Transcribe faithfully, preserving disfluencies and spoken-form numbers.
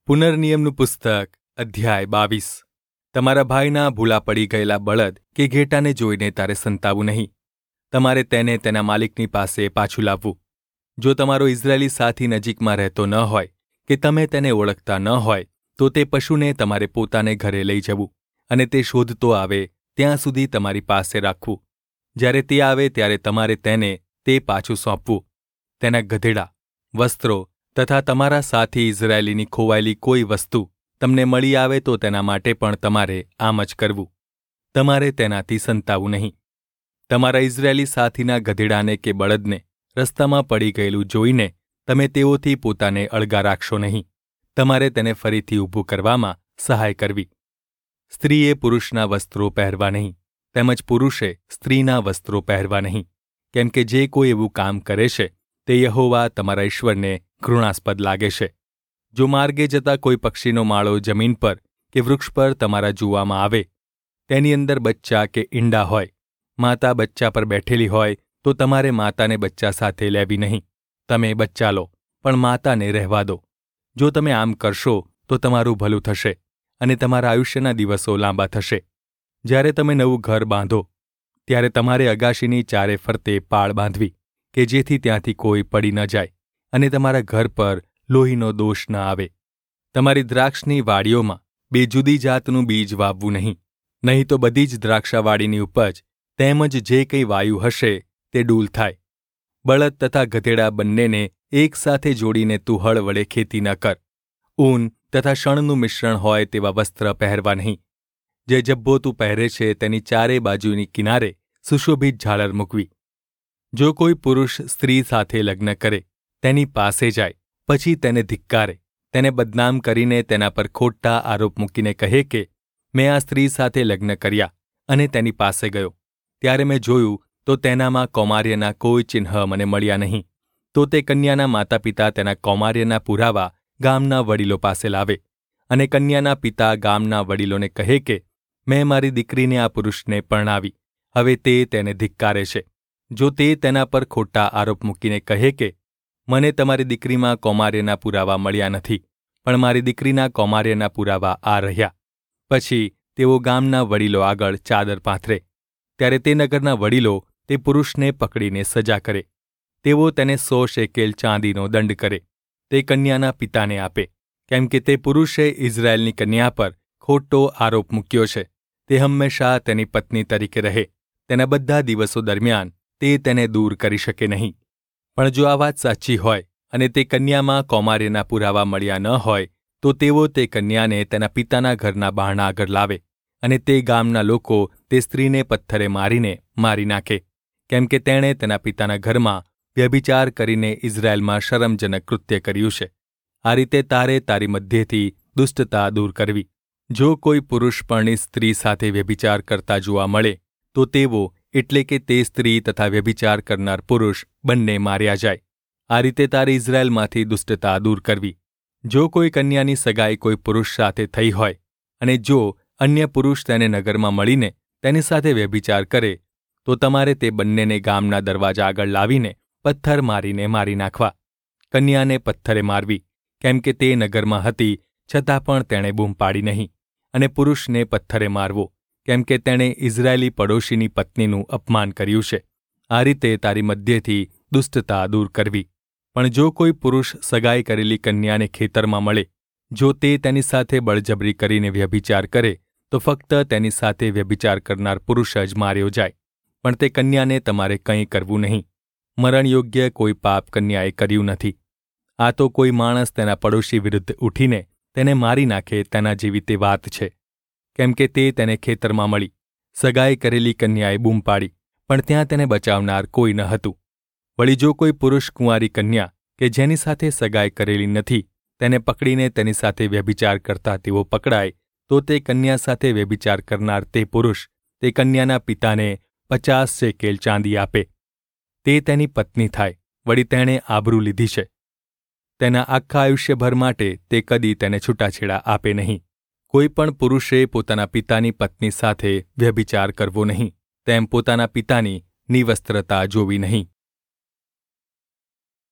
પુનર્નિયમનું પુસ્તક અધ્યાય બાવીસ. તમારા ભાઈના ભૂલા પડી ગયેલા બળદ કે ઘેટાને જોઈને તારે સંતાવું નહીં. તમારે તેને તેના માલિકની પાસે પાછું લાવવું. જો તમારો ઇઝરાયેલી સાથી નજીકમાં રહેતો ન હોય કે તમે તેને ઓળખતા ન હોય તો તે પશુને તમારે પોતાને ઘરે લઈ જવું અને તે શોધતો આવે ત્યાં સુધી તમારી પાસે રાખવું. જ્યારે તે આવે ત્યારે તમારે તેને તે પાછું સોંપવું. તેના ગધેડા, વસ્ત્રો તથા તમારા સાથી ઇઝરાયેલીની ખોવાયેલી કોઈ વસ્તુ તમને મળી આવે તો તેના માટે પણ તમારે આમ જ કરવું. તમારે તેનાથી સંતાવું નહીં. તમારા ઇઝરાયેલી સાથીના ગધેડાને કે બળદને રસ્તામાં પડી ગયેલું જોઈને તમે તેઓથી પોતાને અળગા રાખશો નહીં. તમારે તેને ફરીથી ઊભું કરવામાં સહાય કરવી. સ્ત્રીએ પુરુષના વસ્ત્રો પહેરવા નહીં, તેમજ પુરુષે સ્ત્રીના વસ્ત્રો પહેરવા નહીં, કેમ કે જે કોઈ એવું કામ કરે છે તે યહોવા તમારા ઈશ્વરને ઘૃણાસ્પદ લાગે છે. જો માર્ગે જતા કોઈ પક્ષીનો માળો જમીન પર કે વૃક્ષ પર તમારા જોવામાં આવે, તેની અંદર બચ્ચા કે ઈંડા હોય, માતા બચ્ચા પર બેઠેલી હોય, તો તમારે માતાને બચ્ચા સાથે લેવી નહીં. તમે બચ્ચા લો, પણ માતાને રહેવા દો. જો તમે આમ કરશો તો તમારું ભલું થશે અને તમારા આયુષ્યના દિવસો લાંબા થશે. જ્યારે તમે નવું ઘર બાંધો ત્યારે તમારે અગાશીની ચારે ફરતે પાળ બાંધવી, કે જેથી ત્યાંથી કોઈ પડી ન જાય અને તમારા ઘર પર લોહીનો દોષ ન આવે. તમારી દ્રાક્ષની વાડીઓમાં બે જુદી જાતનું બીજ વાવવું નહીં, નહીં તો બધી જ દ્રાક્ષાવાડીની ઉપજ તેમજ જે કંઈ વાયુ હશે તે ડૂલ થાય. બળદ તથા ગધેડા બંનેને એક સાથે જોડીને તું હળ વડે ખેતી ન કર. ઊન તથા શણનું મિશ્રણ હોય તેવા વસ્ત્ર પહેરવા નહીં. જે જબ્બો તું પહેરે છે તેની ચારે બાજુની કિનારે સુશોભિત ઝાલર મૂકવી. જો કોઈ પુરુષ સ્ત્રી સાથે લગ્ન કરે, તેની પાસે જાય, પછી તેને ધિક્કારે, તેને બદનામ કરીને તેના પર ખોટા આરોપ મૂકીને કહે કે મેં આ સ્ત્રી સાથે લગ્ન કર્યા અને તેની પાસે ગયો, ત્યારે મેં જોયું તો તેનામાં કૌમાર્યના કોઈ ચિહ્ન મને મળ્યા નહીં, તો તે કન્યાના માતા પિતા તેના કૌમાર્યના પુરાવા ગામના વડીલો પાસે લાવે અને કન્યાના પિતા ગામના વડીલોને કહે કે મેં મારી દીકરીને આ પુરુષને પરણાવી, હવે તે તેને ધિક્કારે છે. જો તે તેના પર ખોટા આરોપ મૂકીને કહે કે મને તમારી દીકરીમાં કૌમાર્યના પુરાવા મળ્યા નથી, પણ મારી દીકરીના કૌમાર્યના પુરાવા આ રહ્યા, પછી તેઓ ગામના વડીલો આગળ ચાદર પાથરે. ત્યારે તે નગરના વડીલો તે પુરુષને પકડીને સજા કરે. તેઓ તેને સો શેકેલ ચાંદીનો દંડ કરે, તે કન્યાના પિતાને આપે, કેમ કે તે પુરુષે ઇઝરાયેલની કન્યા પર ખોટો આરોપ મૂક્યો છે. તે હંમેશા તેની પત્ની તરીકે રહે, તેના બધા દિવસો દરમિયાન તે તેને દૂર કરી શકે નહીં. પણ જો આ વાત સાચી હોય અને તે કન્યામાં કૌમાર્યના પુરાવા મળ્યા ન હોય, તો તેઓ તે કન્યાને તેના પિતાના ઘરના બારણા આગળ લાવે અને તે ગામના લોકો તે સ્ત્રીને પથ્થરે મારીને મારી નાખે, કેમ કે તેણે તેના પિતાના ઘરમાં વ્યભિચાર કરીને ઇઝરાયેલમાં શરમજનક કૃત્ય કર્યું છે. આ રીતે તારે તારી મધ્યેથી દુષ્ટતા દૂર કરવી. જો કોઈ પુરુષ પરણી સ્ત્રી સાથે વ્યભિચાર કરતા જોવા મળે તો તેઓ એટલે કે તે સ્ત્રી તથા વ્યભિચાર કરનાર પુરુષ બંને માર્યા જાય. આ રીતે તારે ઇઝરાયેલમાંથી દુષ્ટતા દૂર કરવી. જો કોઈ કન્યાની સગાઈ કોઈ પુરુષ સાથે થઈ હોય અને જો અન્ય પુરુષ તેને નગરમાં મળીને તેની સાથે વ્યભિચાર કરે, તો તમારે તે બંનેને ગામના દરવાજા આગળ લાવીને પથ્થર મારીને મારી નાખવા. કન્યાને પથ્થરે મારવી, કેમ કે તે નગરમાં હતી છતાં પણ તેણે બૂમ પાડી નહીં, અને પુરુષને પથ્થરે મારવો, કેમ કે તેણે ઇઝરાયેલી પડોશીની પત્નીનું અપમાન કર્યું છે. આ રીતે તારી મધ્યેથી દુષ્ટતા દૂર કરવી. પણ જો કોઈ પુરુષ સગાઈ કરેલી કન્યાને ખેતરમાં મળે, જો તે તેની સાથે બળજબરી કરીને વ્યભિચાર કરે, તો ફક્ત તેની સાથે વ્યભિચાર કરનાર પુરુષ જ માર્યો જાય, પણ તે કન્યાને તમારે કંઈ કરવું નહીં. મરણ યોગ્ય કોઈ પાપ કન્યાએ કર્યું નથી. આ તો કોઈ માણસ તેના પડોશી વિરુદ્ધ ઉઠીને તેને મારી નાખે તેના જેવી તે વાત છે, કેમ કે તે તેને ખેતરમાં મળી. સગાઈ કરેલી કન્યાએ બૂમ પાડી, પણ ત્યાં તેને બચાવનાર કોઈ ન હતું. વળી જો કોઈ પુરુષ કુંવારી કન્યા કે જેની સાથે સગાઈ કરેલી નથી તેને પકડીને તેની સાથે વ્યભિચાર કરતા તેઓ પકડાય, તો તે કન્યા સાથે વ્યભિચાર કરનાર તે પુરુષ તે કન્યાના પિતાને પચાસ શેકેલ ચાંદી આપે. તે તેની પત્ની થાય, વળી તેણે આબરૂ લીધી છે. તેના આખા આયુષ્યભર માટે તે કદી તેને છૂટાછેડા આપે નહીં. કોઈ પણ પુરુષે પોતાના પિતાની પત્ની સાથે વ્યભિચાર કરવો નહીં, તેમ પોતાના પિતાની નિવસ્ત્રતા જોવી નહીં.